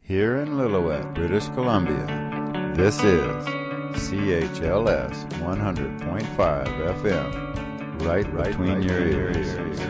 Here in Lillooet, British Columbia, this is CHLS 100.5 FM, right between your ears.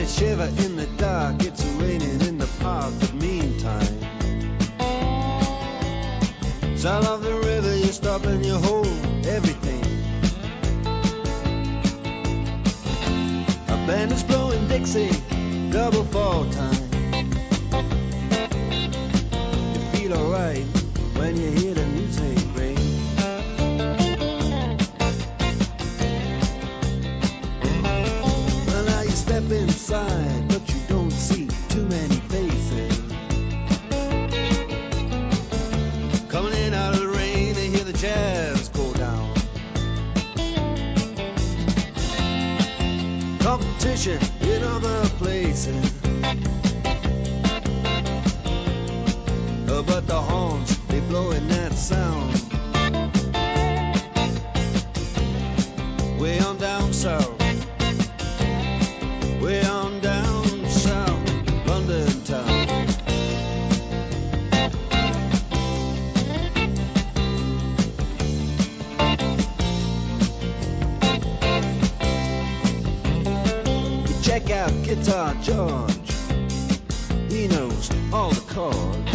shiver in the dark, it's raining in the park, but meantime, sound of the river, you stop and you hold everything. A band is blowing Dixie, double fall time. You feel alright when you hear the music ring. Well, now you step inside, but you don't see too many faces. Coming in out of the rain, they hear the jazz go down. Competition in other places, but the horns, they blowing that sound. Way on down south, way on down south, London town. Check out Guitar George, he knows all the chords.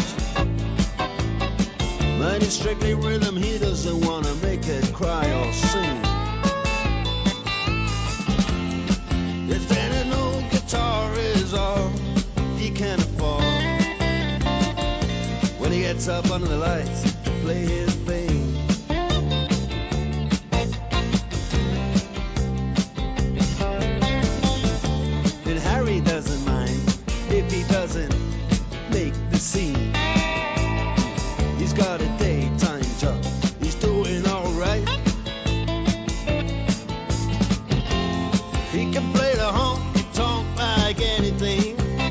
But it's strictly rhythm, he doesn't want to make it cry or sing. If any old guitar is all he can afford, when he gets up under the lights to play his thing. And Harry doesn't mind if he doesn't make the scene. He's got a daytime job, he's doing alright. He can play the honky-tonk like anything,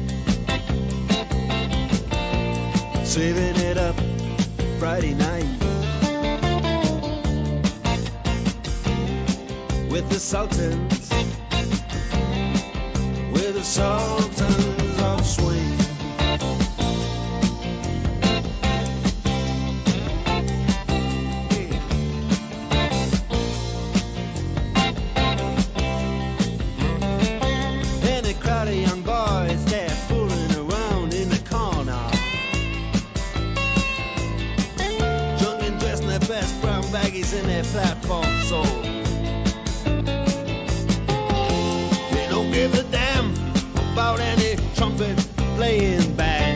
saving it up Friday night with the Sultans, with the Sultans of Swing. Young boys, they're fooling around in the corner, drunk and dressed in their best brown baggies in their platform soul. They don't give a damn about any trumpet playing band.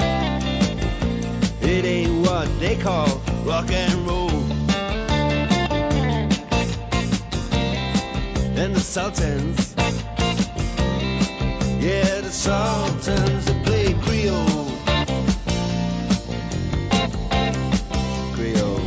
It ain't what they call rock and roll. And the Sultans, yeah, the Sultans, they play Creole. Creole.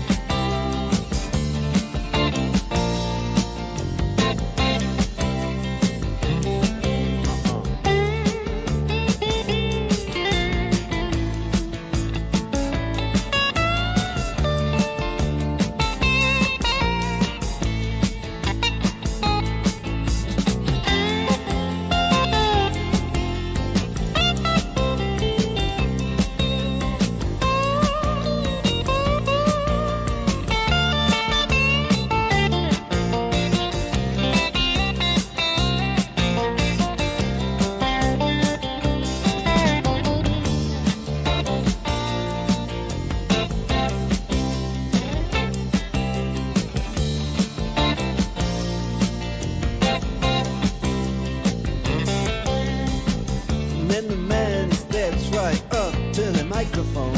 Microphone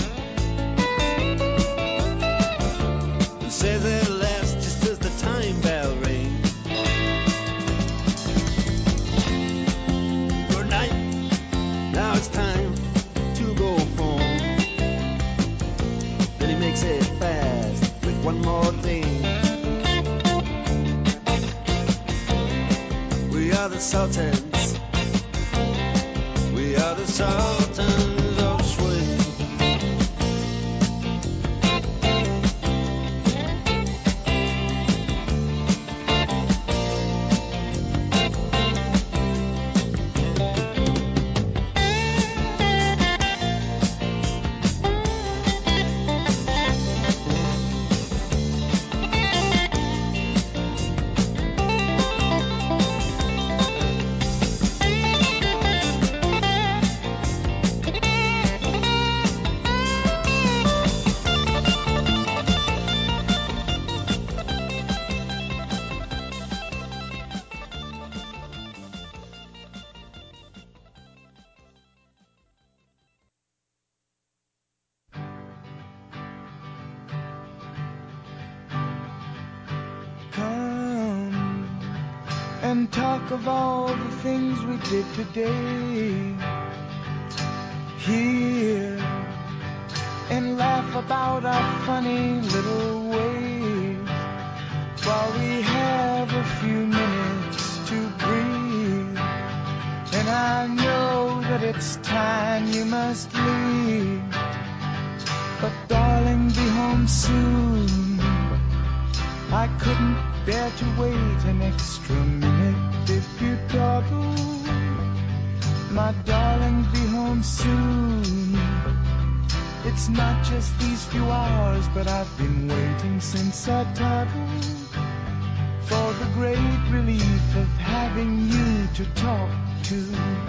and says it last just as the time bell rings. Good night, now it's time to go home. Then he makes it fast with one more thing. We are the Sultans, we are the Sultans of Swing. and talk of all the things we did today. Here and laugh about our funny little ways while we have a few minutes to breathe. And I know that it's time you must leave, but darling, be home soon. I couldn't bear to wait an extra minute if you dawdle. My darling, be home soon. It's not just these few hours, but I've been waiting since I toddled, for the great relief of having you to talk to.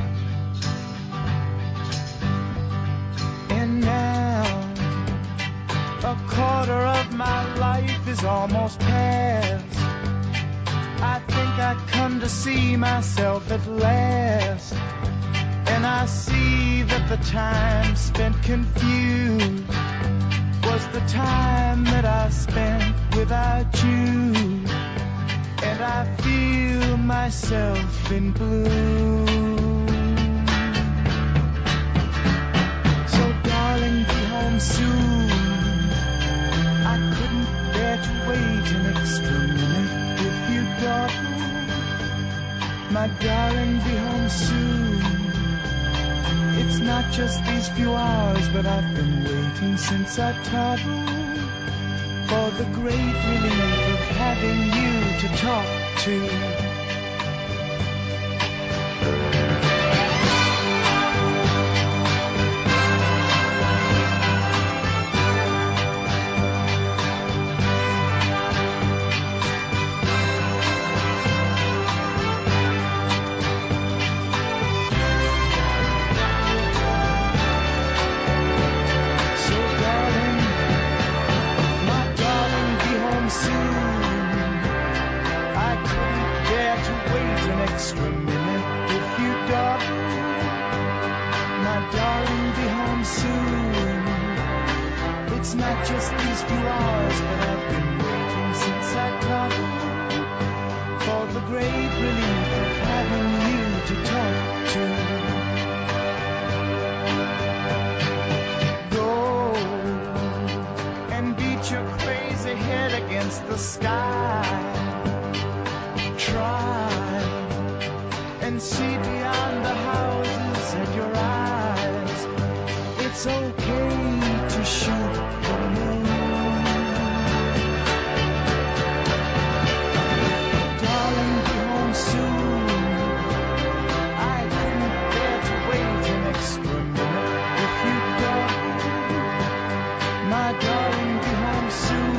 And now a quarter of my life is almost past. I think I come to see myself at last, and I see that the time spent confused was the time that I spent without you, and I feel myself in blue. So darling, be home soon. I couldn't bear to wait an extra minute if you dawdle. My darling, be home soon. It's not just these few hours, but I've been waiting since I toddled, for the great relief of having you to talk to. Just these few hours, but I've been waiting since I toddled, for the great relief of having you to talk to. Go and beat your crazy head against the sky. Try and see beyond the houses and your eyes. It's okay to shoot the moon. Darling, be home soon. I couldn't bear to wait an extra minute if you don't. My darling, be home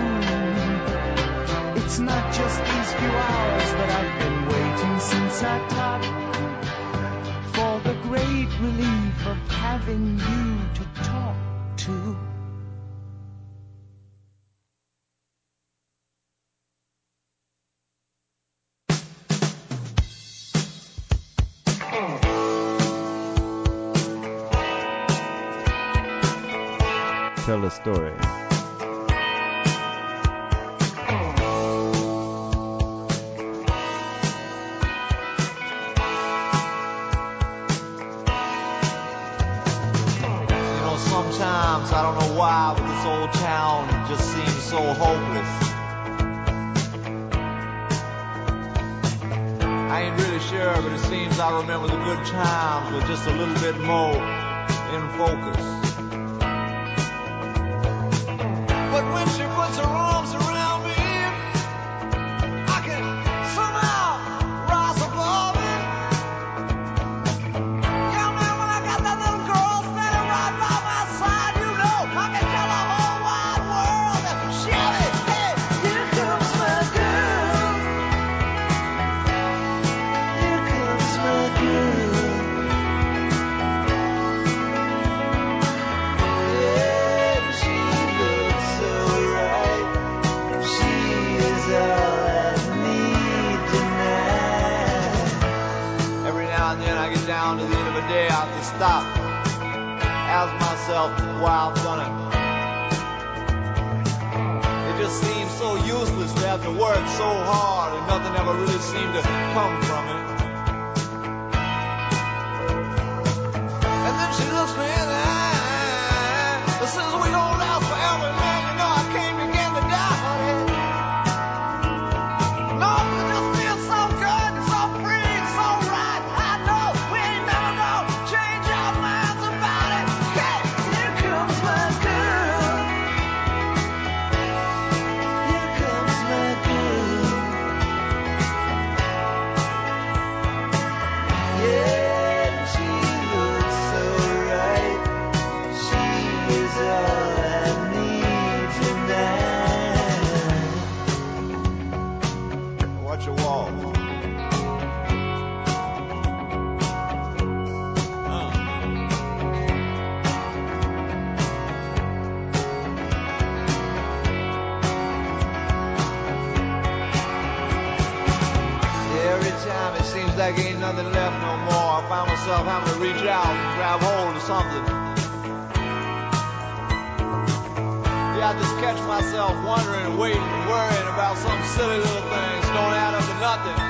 soon. It's not just these few hours that I've been waiting since I toddled, for the great relief of having you to talk to. Tell a story. Sometimes, I don't know why, but this old town just seems so hopeless. I ain't really sure, but it seems I remember the good times with just a little bit more in focus. But when she puts her arms around me, I can somehow rise above it. Yeah, man, when I got that little girl standing right by my side, you know I can tell the whole wide world that shout it, hey, here comes my girl. Here comes my girl. Yeah, she looks so right. She is all I need tonight. Every now and then I get down to the end of a day, I have to stop, ask myself why I've done it. It just seemed so useless to have to work so hard and nothing ever really seemed to come from it. And then she looks me in the eye and says, we don't last forever, man, you know I can't begin to die, honey. No, but it just feels so good, so free, so right. I know we ain't never gonna change our minds about it. Hey, here comes my girl. Here comes my girl. Yeah, she looks so right. She is all I need tonight. Watch your walk. Every time it seems like ain't nothing left no more, I find myself having to reach out and grab hold of something. Yeah, I just catch myself wondering and waiting and worrying about some silly little things that don't add up to nothing.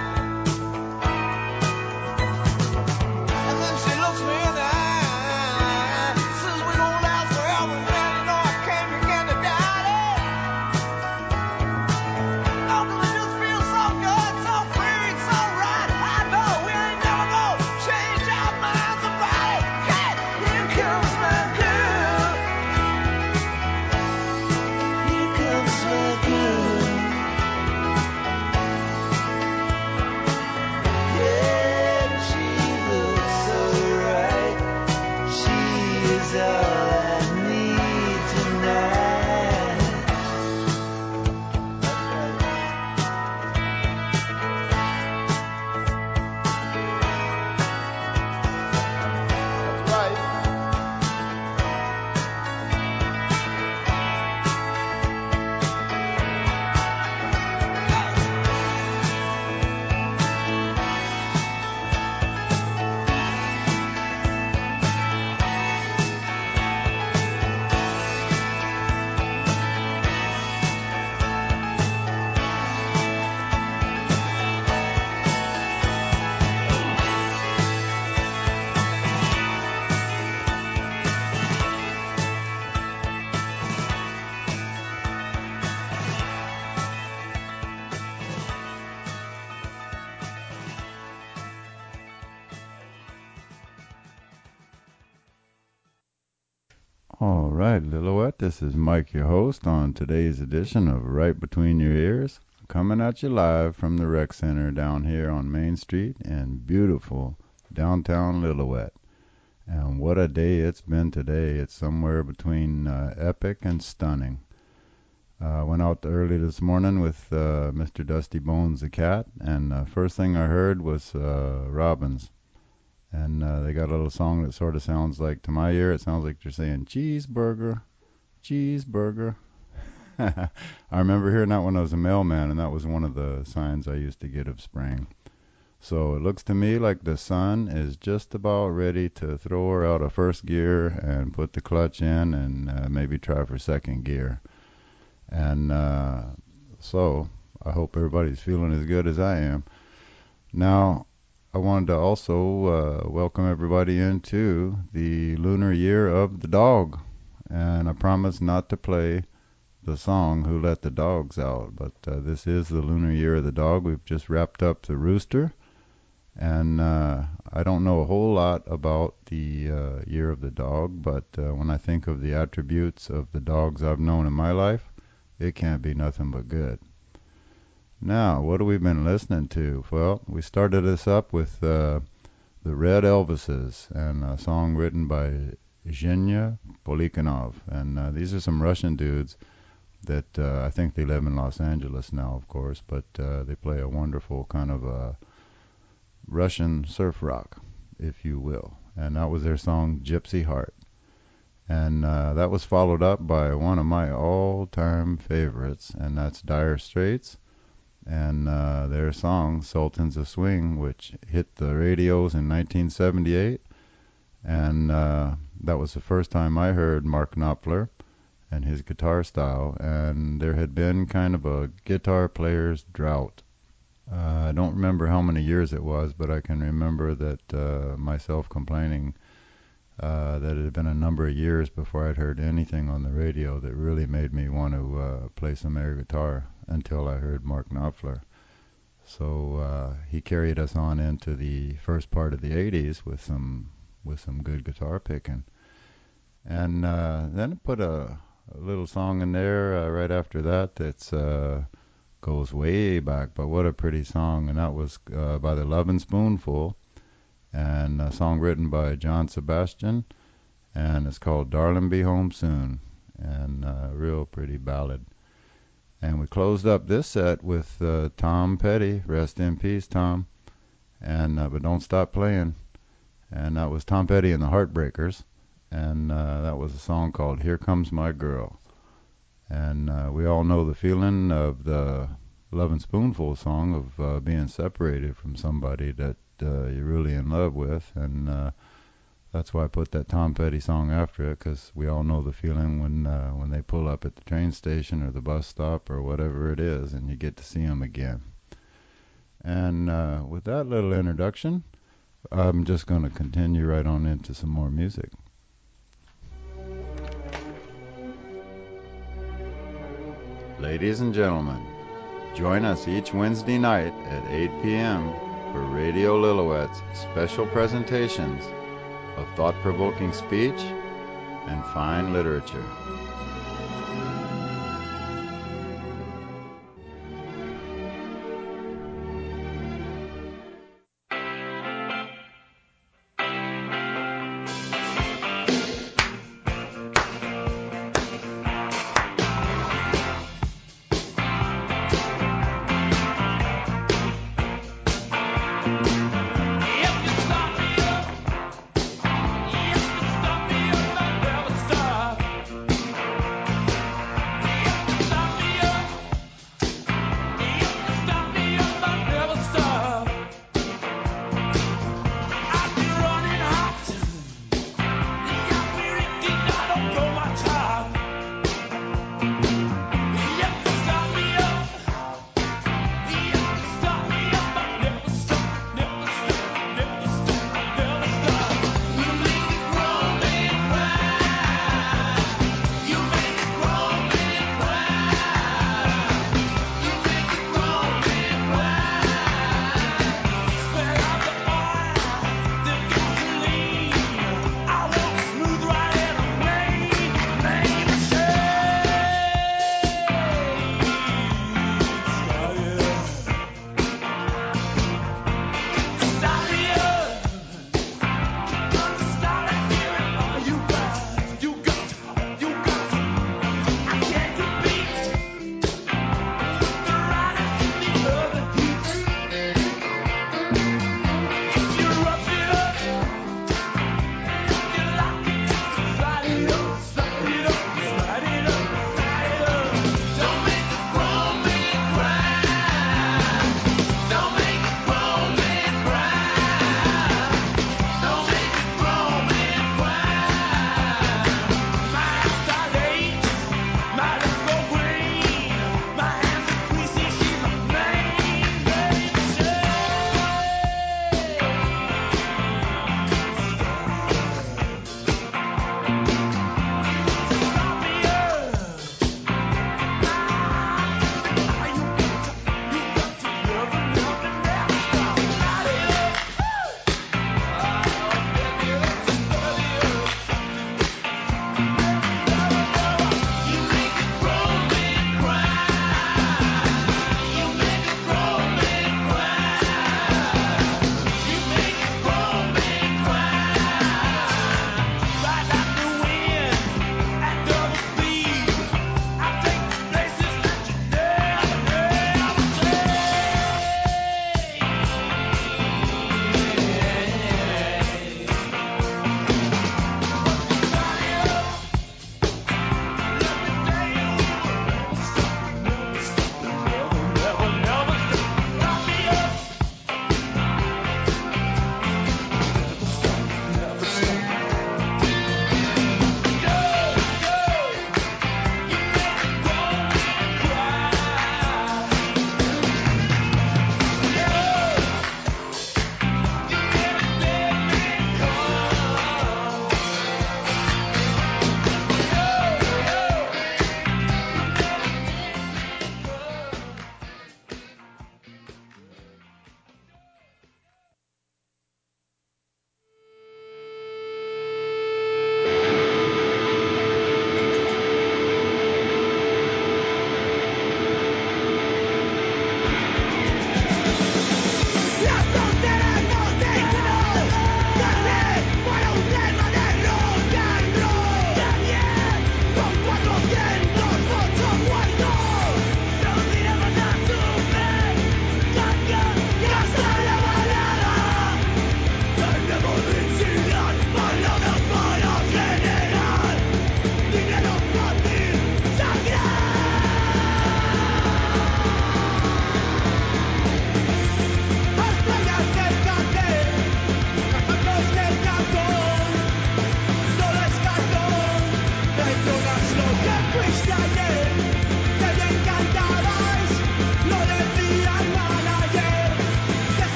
And then she looks me in the eye, says we gon' last forever, man, you know I can't begin to doubt it. No, 'cause it just feels so good, so free, so right. I know we ain't never gonna change our minds about it. Hey, here comes my girl. Here comes my girl. Yeah, she looks so right. She is all I need tonight. That's right. That's right. All right, Lillooet, this is Mike, your host, on today's edition of Right Between Your Ears, coming at you live from the Rec Center down here on Main Street in beautiful downtown Lillooet. And what a day it's been today. It's somewhere between epic and stunning. Went out early this morning with Mr. Dusty Bones the cat, and first thing I heard was robins. And they got a little song that sort of sounds like, to my ear, it sounds like they're saying, cheeseburger, cheeseburger. I remember hearing that when I was a mailman, and that was one of the signs I used to get of spring. So it looks to me like the sun is just about ready to throw her out of first gear and put the clutch in and maybe try for second gear. And so I hope everybody's feeling as good as I am. Now, I wanted to also welcome everybody into the lunar year of the dog. And I promise not to play the song Who Let the Dogs Out, but this is the lunar year of the dog. We've just wrapped up the rooster, and I don't know a whole lot about the year of the dog, but when I think of the attributes of the dogs I've known in my life, it can't be nothing but good. Now, what have we been listening to? Well, we started this up with the Red Elvises and a song written by Zhenya Polikhanov. And these are some Russian dudes that I think they live in Los Angeles now, of course, but they play a wonderful kind of Russian surf rock, if you will. And that was their song Gypsy Heart. And that was followed up by one of my all-time favorites, and that's Dire Straits and their song Sultans of Swing, which hit the radios in 1978. And that was the first time I heard Mark Knopfler. and his guitar style, and there had been kind of a guitar player's drought. I don't remember how many years it was, but I can remember that myself complaining that it had been a number of years before I'd heard anything on the radio that really made me want to play some air guitar until I heard Mark Knopfler. So he carried us on into the first part of the 80s with some good guitar picking. And then put a little song in there right after that that's goes way back, but what a pretty song. And that was by the Lovin' Spoonful, and a song written by John Sebastian, and it's called Darlin' Be Home Soon, and a real pretty ballad. And we closed up this set with Tom Petty, rest in peace, Tom, and but don't stop playing. And that was Tom Petty and the Heartbreakers, and that was a song called Here Comes My Girl. And we all know the feeling of the Lovin' Spoonful song of being separated from somebody that you're really in love with, and that's why I put that Tom Petty song after it, because we all know the feeling when they pull up at the train station or the bus stop or whatever it is, and you get to see them again. And with that little introduction, I'm just going to continue right on into some more music. Ladies and gentlemen, join us each Wednesday night at 8 p.m. for Radio Lillooet's special presentations of thought-provoking speech and fine literature.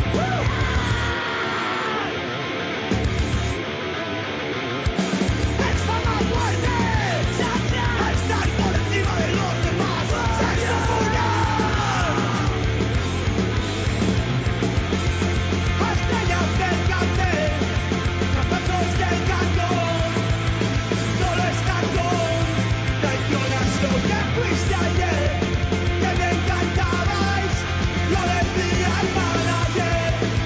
Que me encantabais, lo decía el manager.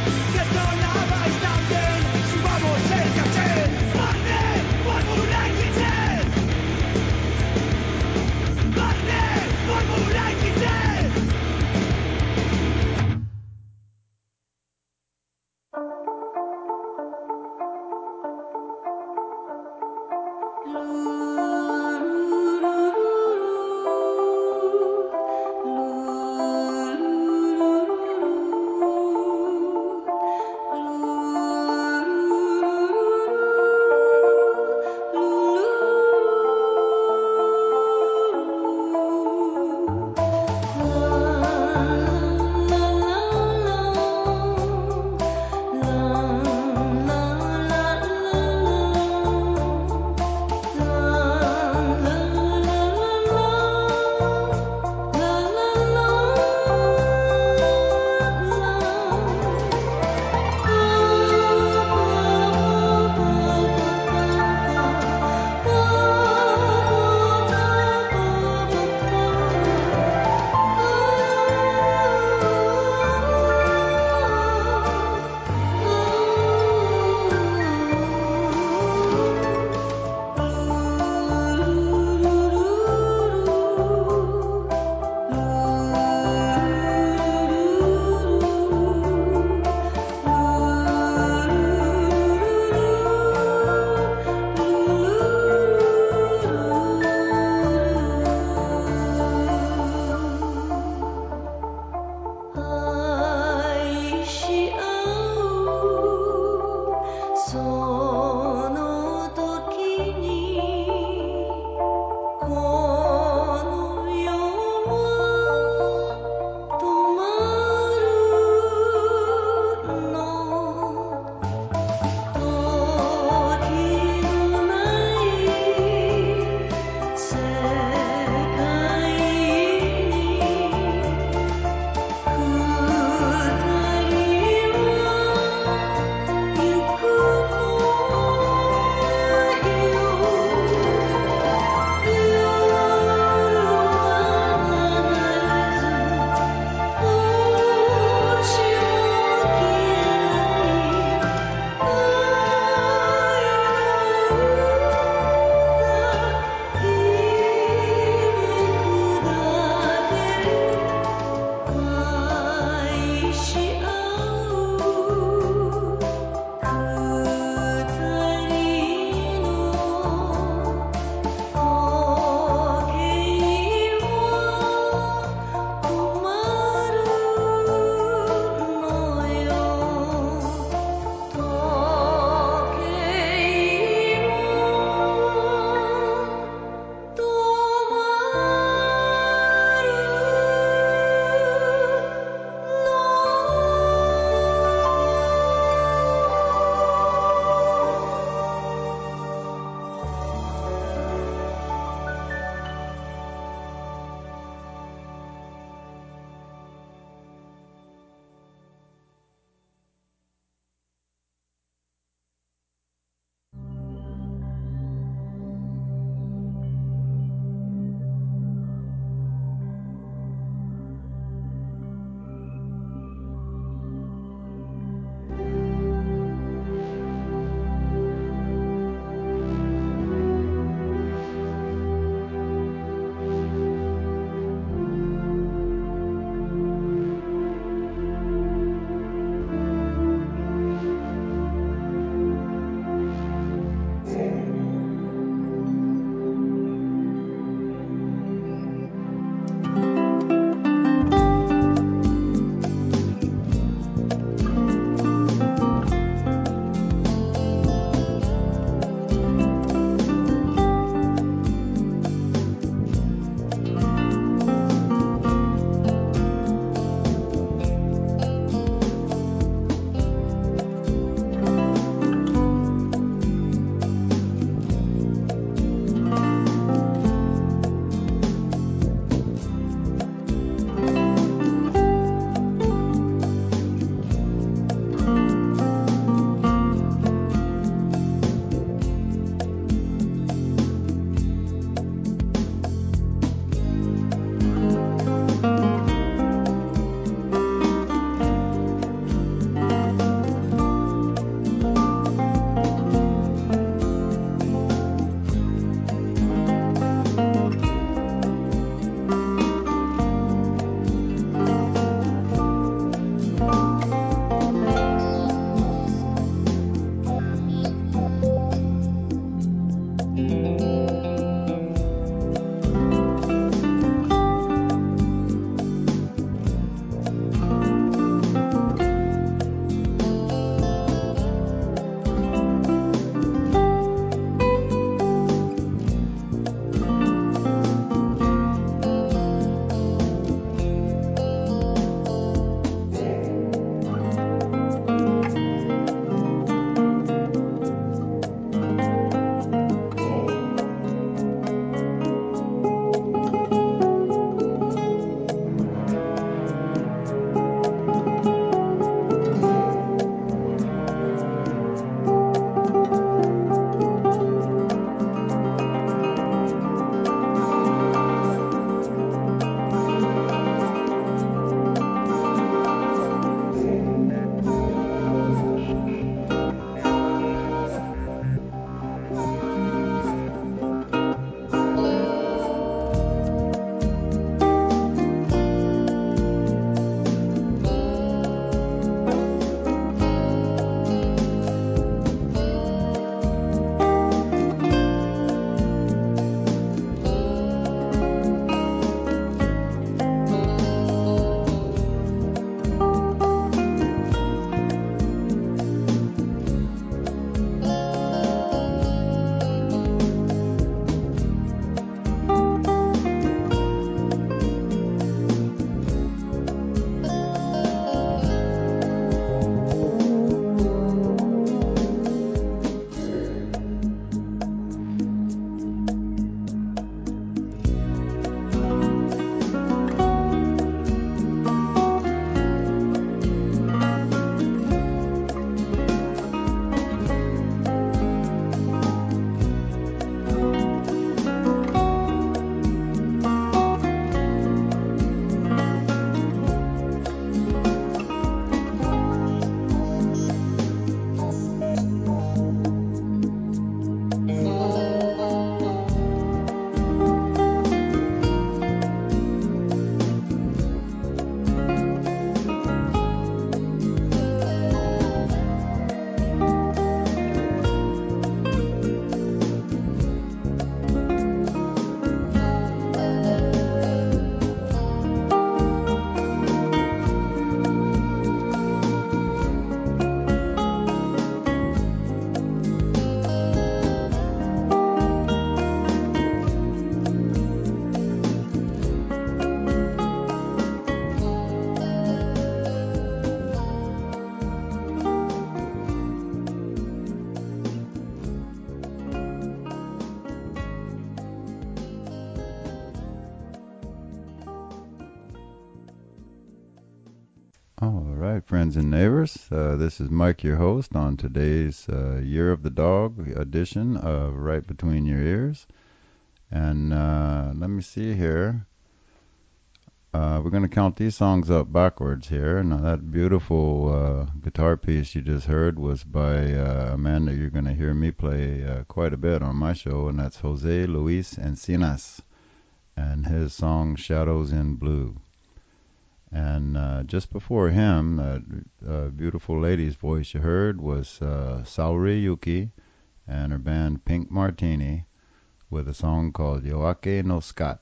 friends and neighbors. This is Mike, your host, on today's Year of the Dog edition of Right Between Your Ears. And let me see here. We're going to count these songs up backwards here. Now, that beautiful guitar piece you just heard was by a man that you're going to hear me play quite a bit on my show, and that's Jose Luis Encinas and his song Shadows in Blue. And just before him, a beautiful lady's voice you heard was Saori Yuki and her band Pink Martini with a song called Yoake no Scat,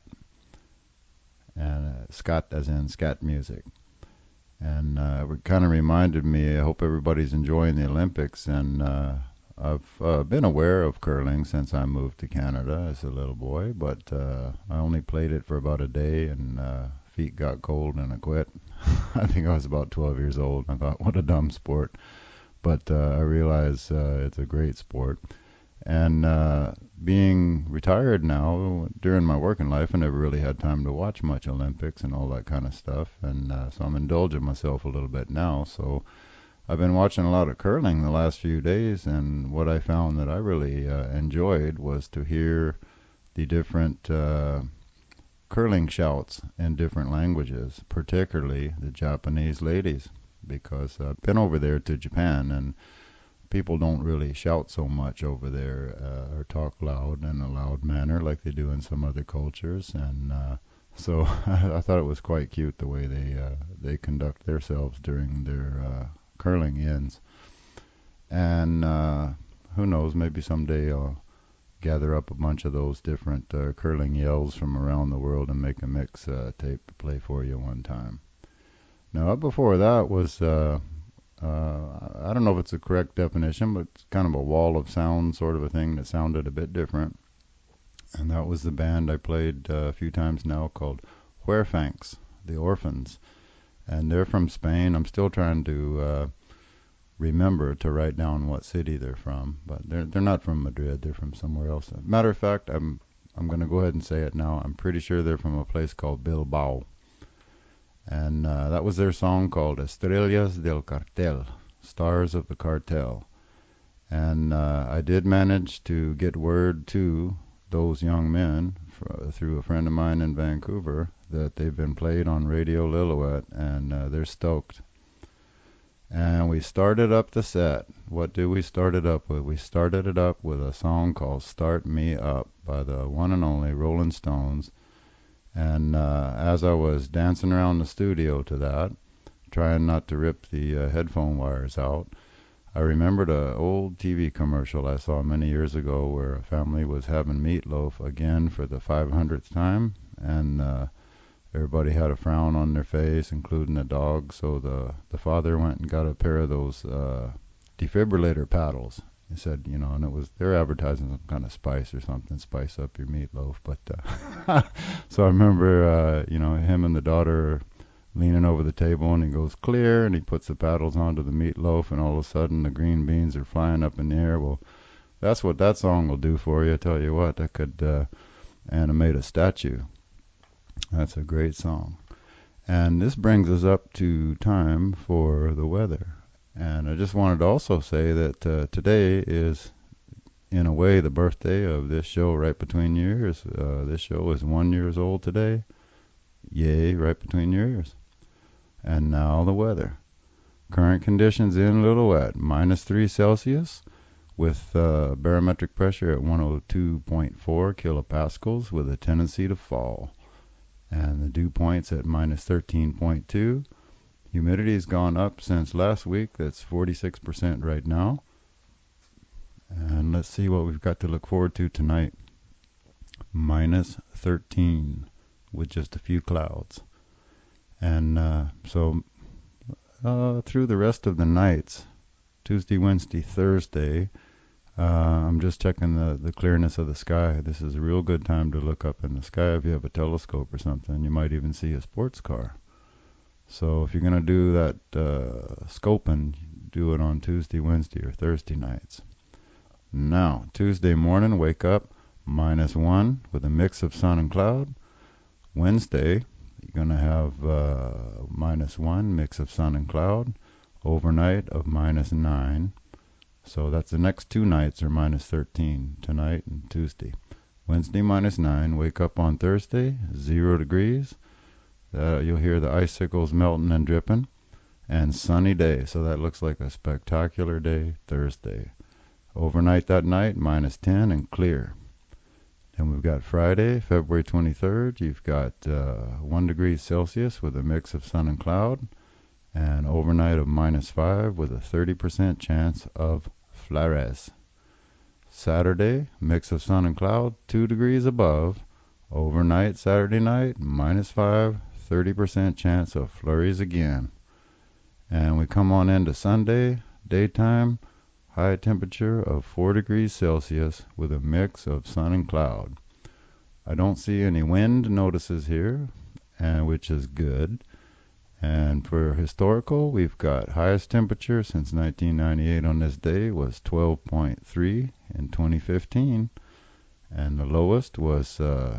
and scat as in scat music. And it kind of reminded me, I hope everybody's enjoying the Olympics, and I've been aware of curling since I moved to Canada as a little boy, but I only played it for about a day, and feet got cold and I quit. I think I was about 12 years old. I thought, what a dumb sport. But I realize it's a great sport. And being retired now, during my working life, I never really had time to watch much Olympics and all that kind of stuff. And so I'm indulging myself a little bit now. So I've been watching a lot of curling the last few days. And what I found that I really enjoyed was to hear the different curling shouts in different languages, particularly the Japanese ladies, because I've been over there to Japan, and people don't really shout so much over there or talk loud in a loud manner like they do in some other cultures. And so I thought it was quite cute the way they conduct themselves during their curling ends. And who knows, maybe someday I'll gather up a bunch of those different curling yells from around the world and make a mix tape to play for you one time. Now, up before that was, I don't know if it's a correct definition, but it's kind of a wall of sound sort of a thing that sounded a bit different. And that was the band I played a few times now called Huerfancs, the Orphans. And they're from Spain. I'm still trying to remember to write down what city they're from, but they're not from Madrid. They're from somewhere else. Matter of fact, I'm going to go ahead and say it now. I'm pretty sure they're from a place called Bilbao, and that was their song called Estrellas del Cartel, Stars of the Cartel. And I did manage to get word to those young men through a friend of mine in Vancouver that they've been played on Radio Lillooet, and they're stoked. And we started up the set. What did we start it up with? We started it up with a song called Start Me Up by the one and only Rolling Stones. And as I was dancing around the studio to that, trying not to rip the headphone wires out, I remembered an old TV commercial I saw many years ago where a family was having meatloaf again for the 500th time. And everybody had a frown on their face, including the dog. So the father went and got a pair of those defibrillator paddles. He said, and it was, they're advertising some kind of spice or something, spice up your meatloaf. But so I remember, him and the daughter leaning over the table, and he goes clear, and he puts the paddles onto the meatloaf, and all of a sudden the green beans are flying up in the air. Well, that's what that song will do for you. I tell you what, that could animate a statue. That's a great song. And this brings us up to time for the weather. And I just wanted to also say that today is, in a way, the birthday of this show, Right Between Your Ears. This show is 1 year old today. Yay, Right Between Your Ears. And now the weather. Current conditions in Lillooet, -3 Celsius, with barometric pressure at 102.4 kilopascals with a tendency to fall. And the dew point's at -13.2. Humidity's gone up since last week. That's 46% right now. And let's see what we've got to look forward to tonight. -13 with just a few clouds. And so through the rest of the nights, Tuesday, Wednesday, Thursday, I'm just checking the clearness of the sky. This is a real good time to look up in the sky. If you have a telescope or something, you might even see a sports car. So if you're going to do that scoping, do it on Tuesday, Wednesday, or Thursday nights. Now, Tuesday morning, wake up, -1 with a mix of sun and cloud. Wednesday, you're going to have -1, mix of sun and cloud. overnight of -9. So that's the next two nights are -13, tonight and Tuesday. Wednesday -9, wake up on Thursday, 0 degrees. You'll hear the icicles melting and dripping. And sunny day, so that looks like a spectacular day Thursday. Overnight that night, -10 and clear. Then we've got Friday, February 23rd. You've got 1 degree Celsius with a mix of sun and cloud, and overnight of -5 with a 30% chance of flurries. Saturday, mix of sun and cloud, 2 degrees above. Overnight Saturday night, -5, 30% chance of flurries again. And we come on into Sunday, daytime, high temperature of 4 degrees Celsius with a mix of sun and cloud. I don't see any wind notices here, which is good. And for historical, we've got highest temperature since 1998 on this day was 12.3 in 2015, and the lowest was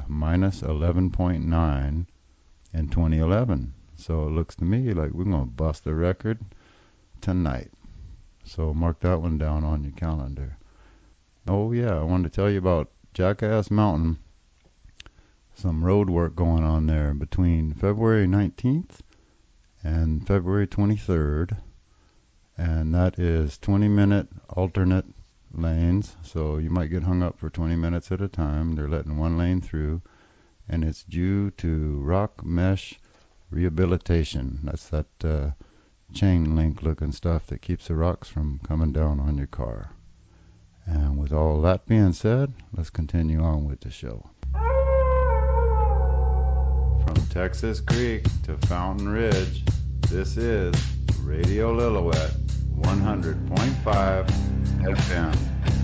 -11.9 in 2011. So it looks to me like we're going to bust the record tonight. So mark that one down on your calendar. Oh yeah, I wanted to tell you about Jackass Mountain. Some road work going on there between February 19th and February 23rd. And that is 20-minute alternate lanes. So you might get hung up for 20 minutes at a time. They're letting one lane through. And it's due to rock mesh rehabilitation. That's that chain link looking stuff that keeps the rocks from coming down on your car. And with all that being said, let's continue on with the show. From Texas Creek to Fountain Ridge, this is Radio Lillooet 100.5 FM.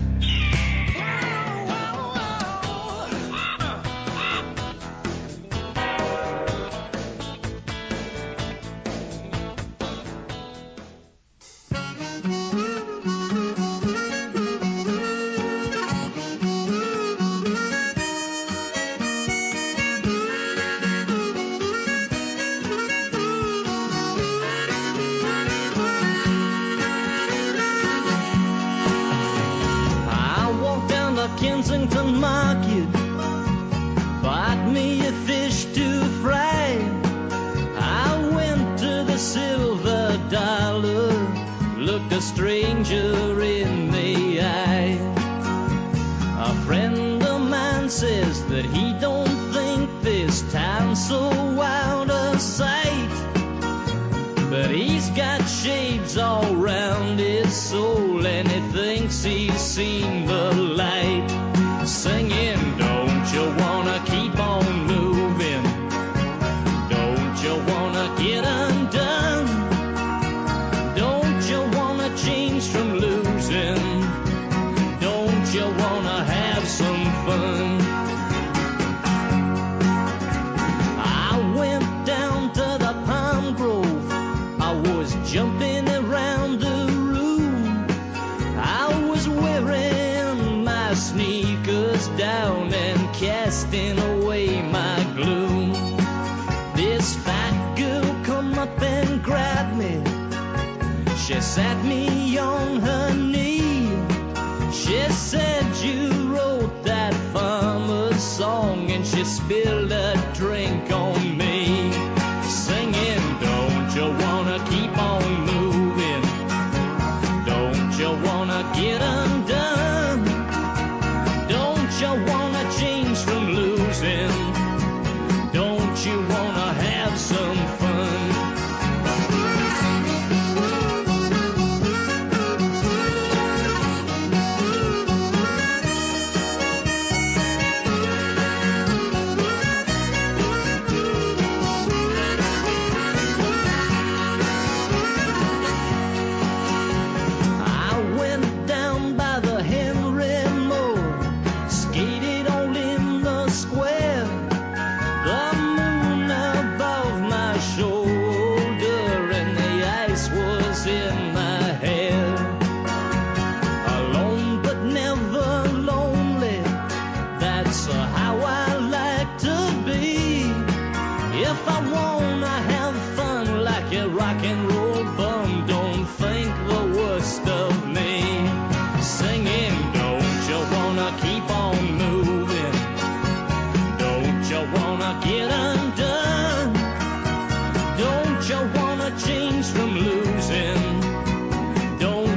Kensington Market, bought me a fish to fry. I went to the Silver Dollar, looked a stranger in the eye. A friend of mine says that he don't think this town's so out of sight, but he's got shades all round his soul and he thinks he's seen the light. Singing, don't you wanna keep on moving? Don't you wanna get undone? Don't you wanna change from losing? Don't you wanna have some fun? I went down to the Palm Grove. I was jumping around the room. I was wearing my sneakers down and casting away my gloom. This fat girl come up and grabbed me. She sat me on her knee. She said, you wrote that farmer's song, and she spilled a drink on me. Singing, don't you wanna keep on moving? Don't you wanna get undone? Don't you wanna change from losing? Don't you wanna have some fun? I went down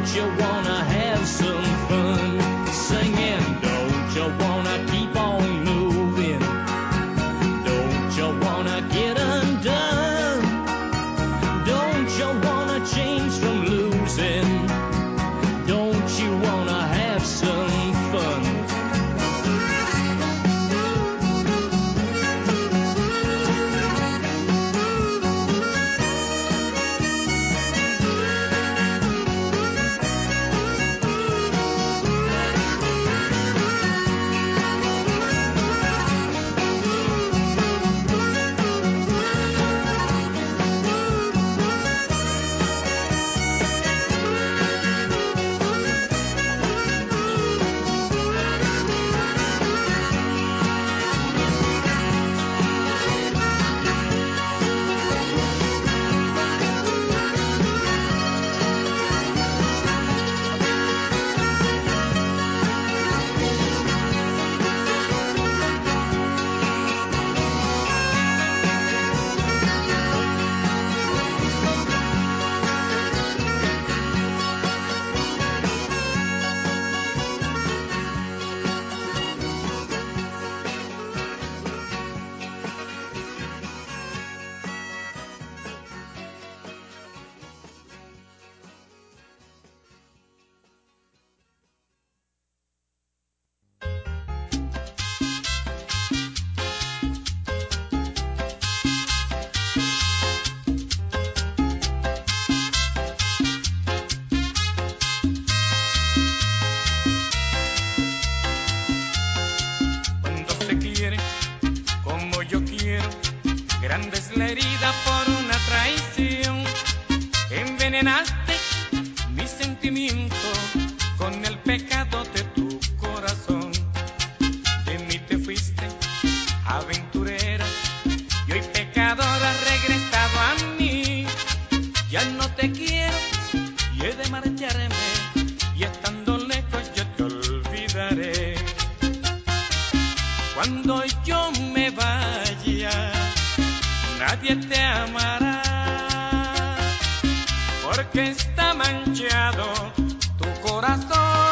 don't you wanna have some fun? Singing, don't you wanna keep on moving? Don't you wanna get undone? Don't you wanna change from losing? Don't you wanna have some fun? Cuando se quiere como yo quiero, grande es la herida por una traición. Envenenaste mi sentimiento con el pecado de tu corazón. De mí te fuiste aventurera y hoy pecadora has regresado a mí. Ya no te quiero y he de marcharme, y estando lejos yo te olvidaré. Cuando yo me vaya, nadie te amará, porque está manchado tu corazón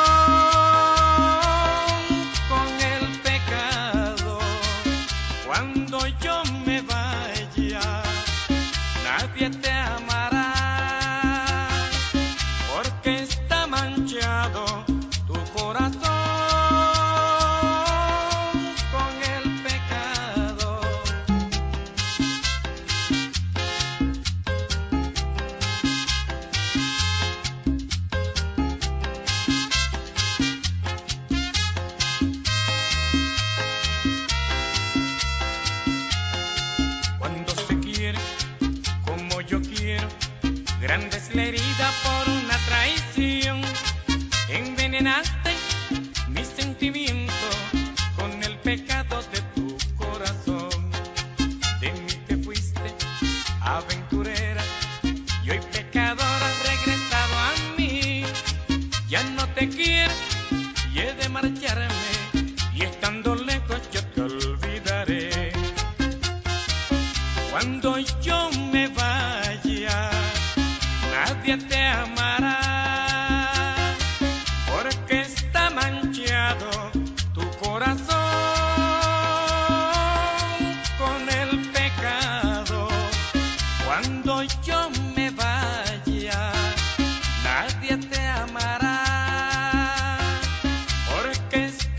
con el pecado. Cuando yo me vaya, nadie te amará, porque está manchado tu corazón con el pecado. Cuando se quiere como yo quiero, grande es la herida por una traición. Envenenaste mi sentimiento con el pecado de tu corazón. De mí te fuiste aventurera y hoy pecadora has regresado a mí. Ya no te quiero y he de marcharme, y estando lejos yo te olvidaré. Cuando yo me vaya, nadie te amará, porque está manchado tu corazón con el pecado. Cuando yo me vaya, nadie te amará, porque está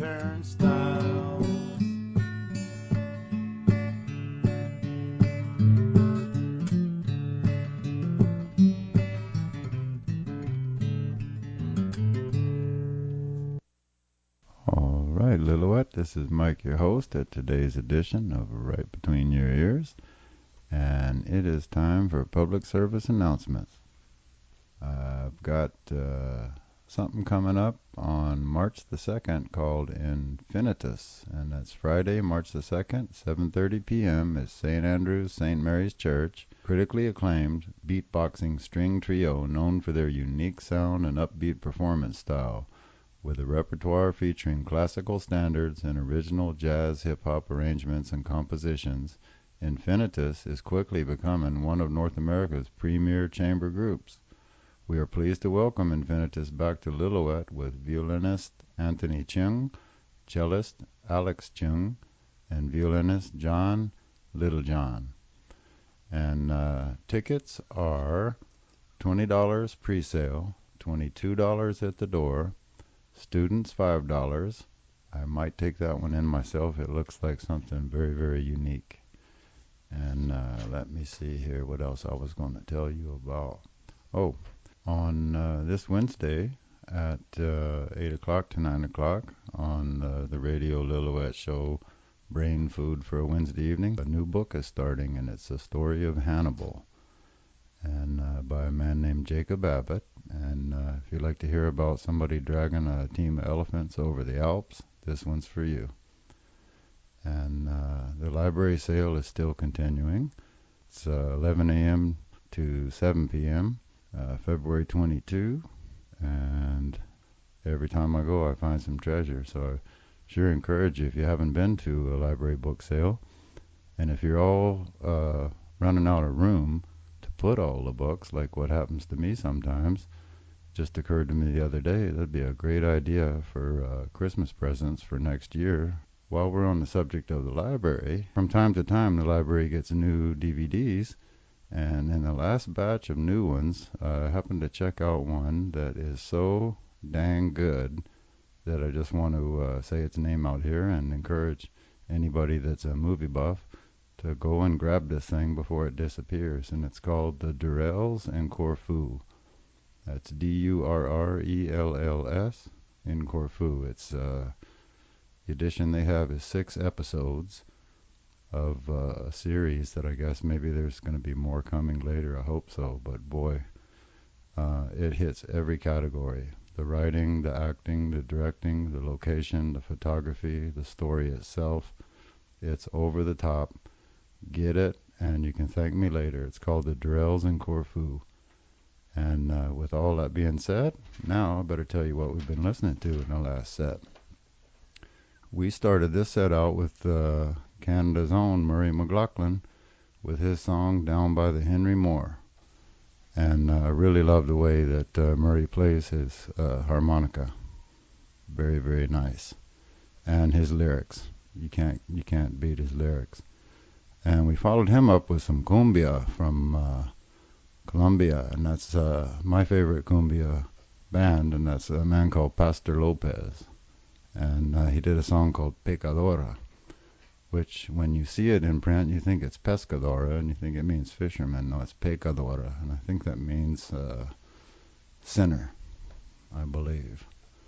turnstiles. All right, Lillooet, this is Mike, your host, at today's edition of Right Between Your Ears, and it is time for public service announcements. I've got something coming up on March the 2nd called Infinitus, and that's Friday, March the 2nd, 7:30 p.m. at St. Andrew's St. Mary's Church. Critically acclaimed beatboxing string trio known for their unique sound and upbeat performance style, with a repertoire featuring classical standards and original jazz hip-hop arrangements and compositions. Infinitus is quickly becoming one of North America's premier chamber groups. We are pleased to welcome Infinitus back to Lillooet with violinist Anthony Chung, cellist Alex Chung, and violinist John Littlejohn. And tickets are $20 pre-sale, $22 at the door, students $5. I might take that one in myself. It looks like something very, very unique. And let me see here what else I was going to tell you about. Oh, on this Wednesday at 8 o'clock to 9 o'clock on the Radio Lillooet show, Brain Food for a Wednesday Evening, a new book is starting, and it's a story of Hannibal, and by a man named Jacob Abbott. And if you'd like to hear about somebody dragging a team of elephants over the Alps, this one's for you. And the library sale is still continuing. It's 11 a.m. to 7 p.m. February 22, and every time I go I find some treasure, so I sure encourage you, if you haven't been to a library book sale, and if you're all running out of room to put all the books, like what happens to me sometimes, just occurred to me the other day, that'd be a great idea for Christmas presents for next year. While we're on the subject of the library, from time to time the library gets new DVDs, and in the last batch of new ones, I happened to check out one that is so dang good that I just want to say its name out here and encourage anybody that's a movie buff to go and grab this thing before it disappears. And it's called The Durrells in Corfu. That's Durrells in Corfu. It's the edition they have is 6 episodes of a series that I guess maybe there's going to be more coming later. I hope so. But boy, it hits every category. The writing, the acting, the directing, the location, the photography, the story itself. It's over the top. Get it, and you can thank me later. It's called The Durrells in Corfu. And with all that being said, now I better tell you what we've been listening to in the last set. We started this set out with Canada's own Murray McLaughlin with his song Down by the Henry Moore. And I really love the way that Murray plays his harmonica. Very, very nice. And his lyrics. You can't beat his lyrics. And we followed him up with some cumbia from Colombia, and that's my favorite cumbia band, and that's a man called Pastor Lopez. And he did a song called Pecadora, which when you see it in print, you think it's pescadora, and you think it means fisherman. No, it's pecadora, and I think that means sinner, I believe.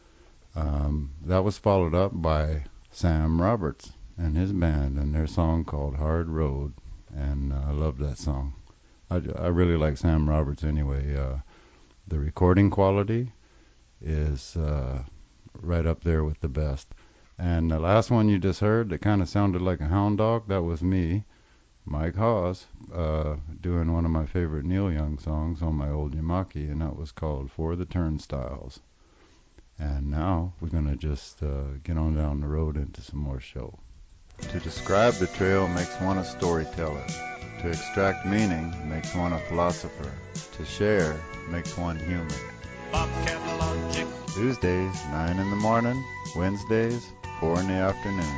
That was followed up by Sam Roberts and his band and their song called Hard Road, and I love that song. I really like Sam Roberts anyway. The recording quality is right up there with the best. And the last one you just heard that kind of sounded like a hound dog, that was me, Mike Hawes, doing one of my favorite Neil Young songs on my old Yamaki, and that was called For the Turnstiles. And now we're going to just get on down the road into some more show. To describe the trail makes one a storyteller. To extract meaning makes one a philosopher. To share makes one human. Bobcat Logic. Tuesdays, 9 in the morning. Wednesdays, 4 in the afternoon.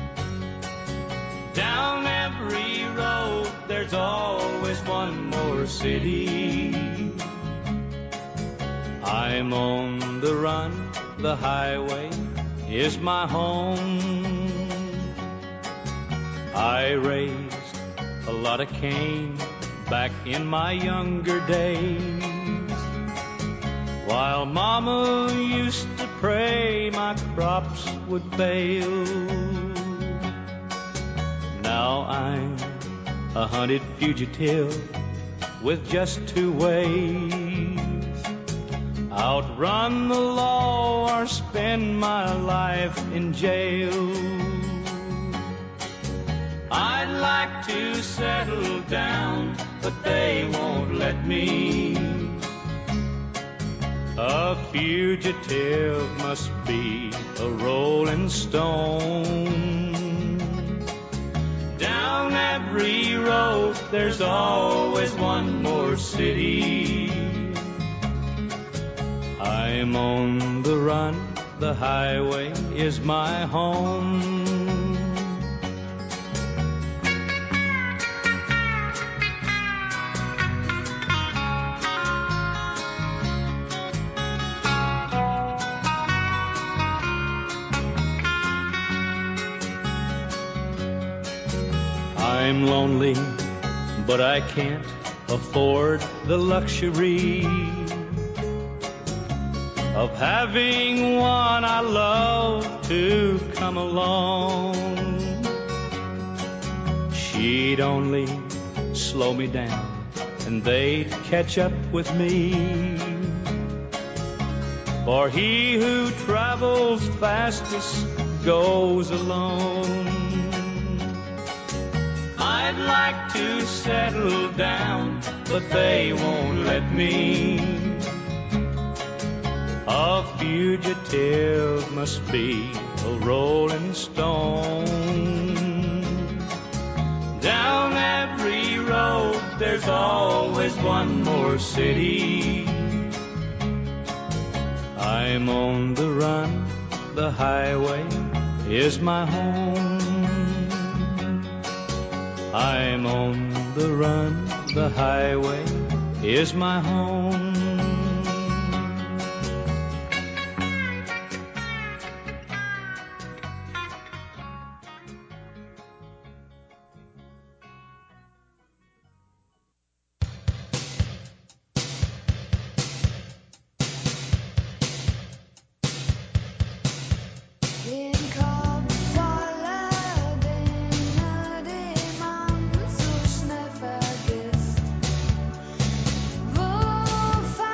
Down every road, there's always one more city. I'm on the run, the highway is my home. I raised a lot of cane back in my younger days, while Mama used to pray my crops would fail. Now I'm a hunted fugitive with just two ways: outrun the law or spend my life in jail. I'd like to settle down, but they won't let me. A fugitive must be a rolling stone. Down every road there's always one more city. I'm on the run, the highway is my home. I'm lonely, but I can't afford the luxury of having one I love to come along. She'd only slow me down and they'd catch up with me. For he who travels fastest goes alone. I'd like to settle down, but they won't let me. A fugitive must be a rolling stone. Down every road there's always one more city. I'm on the run, the highway is my home. I'm on the run, the highway is my home. Wo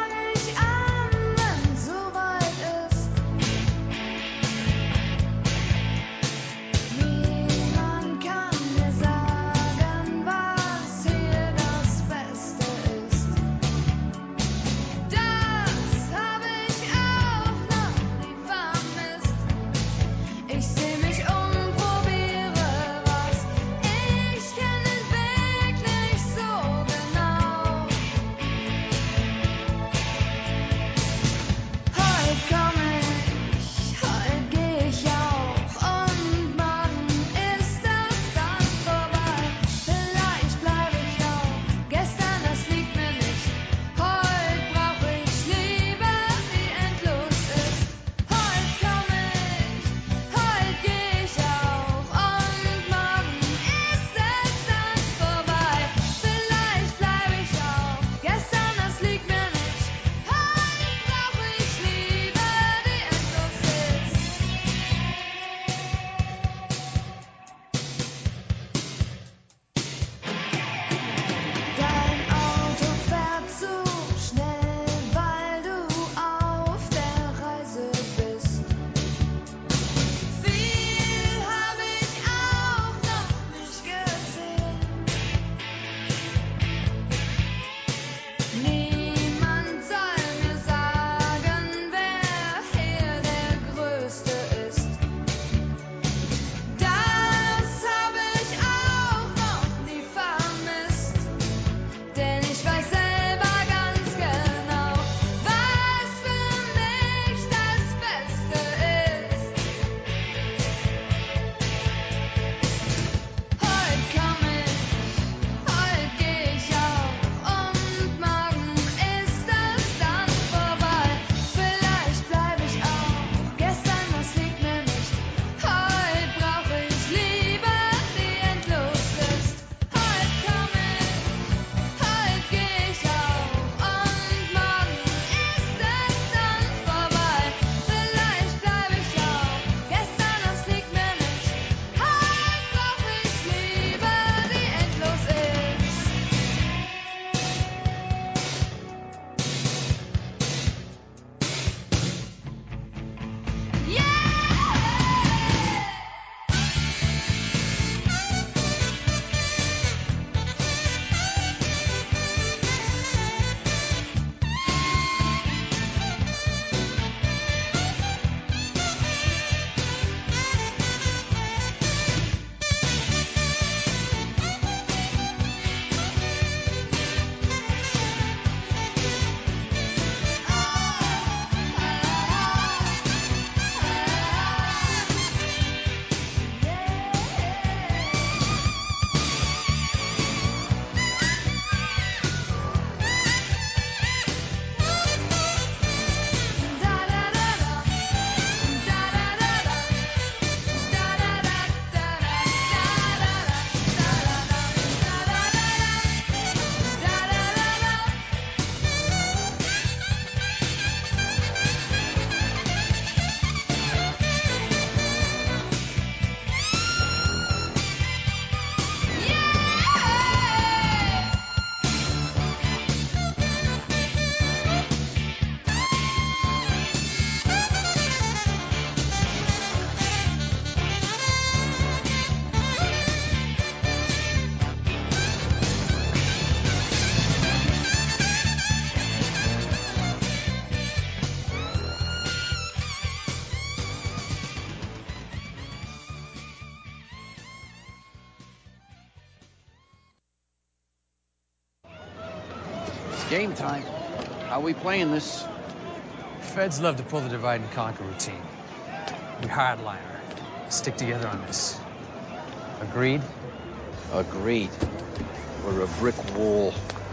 Game time. How we playing this? Feds love to pull the divide and conquer routine. We hardliner. Stick together on this. Agreed? Agreed. We're a brick wall.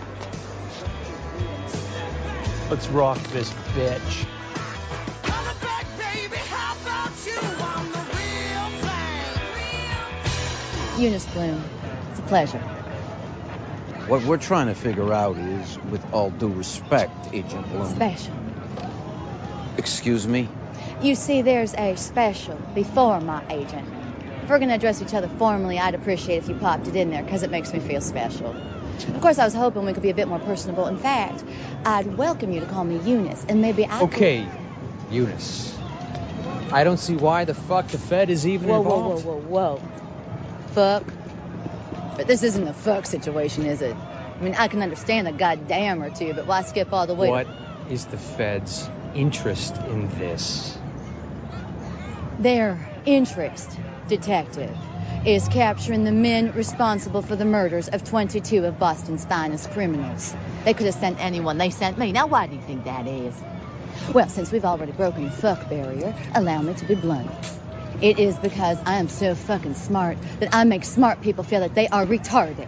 Let's rock this bitch. Eunice Bloom. It's a pleasure. What we're trying to figure out is, with all due respect, Agent Bloom. Special. Excuse me? You see, there's a special before my agent. If we're going to address each other formally, I'd appreciate if you popped it in there, because it makes me feel special. Of course, I was hoping we could be a bit more personable. In fact, I'd welcome you to call me Eunice, and maybe I Okay, Eunice. I don't see why the fuck the Fed is even involved. Whoa. Fuck. But this isn't a fuck situation, is it? I mean, I can understand a goddamn or two, but why skip all the way? What is the Fed's interest in this? Their interest, detective, is capturing the men responsible for the murders of 22 of Boston's finest criminals. They could have sent anyone. They sent me. Now, why do you think that is? Well, since we've already broken the fuck barrier, allow me to be blunt. It is because I am so fucking smart that I make smart people feel that they are retarded.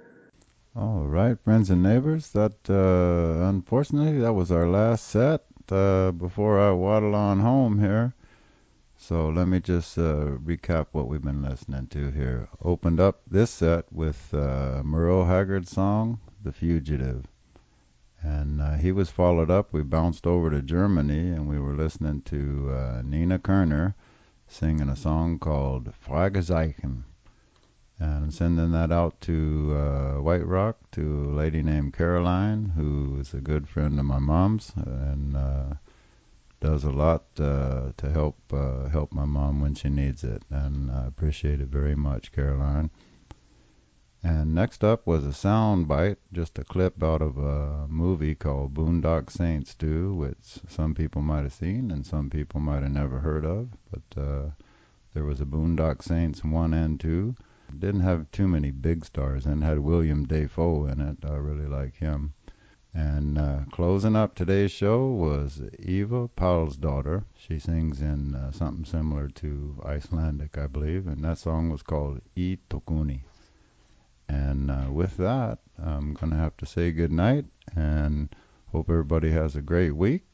All right, friends and neighbors, that unfortunately that was our last set. before I waddle on home here. So let me just recap what we've been listening to here. Opened up this set with Merle Haggard's song, The Fugitive. And he was followed up. We bounced over to Germany and we were listening to Nina Kerner singing a song called Fragezeichen. And sending that out to White Rock to a lady named Caroline, who is a good friend of my mom's and does a lot to help my mom when she needs it. And I appreciate it very much, Caroline. And next up was a sound bite, just a clip out of a movie called Boondock Saints 2, which some people might have seen and some people might have never heard of. But there was a Boondock Saints 1 and 2. Didn't have too many big stars and had William Dafoe in it. I really like him. And closing up today's show was Eva Pálsdóttir. She sings in something similar to Icelandic, I believe, and that song was called I Tokuni. And with that, I'm going to have to say good night and hope everybody has a great week.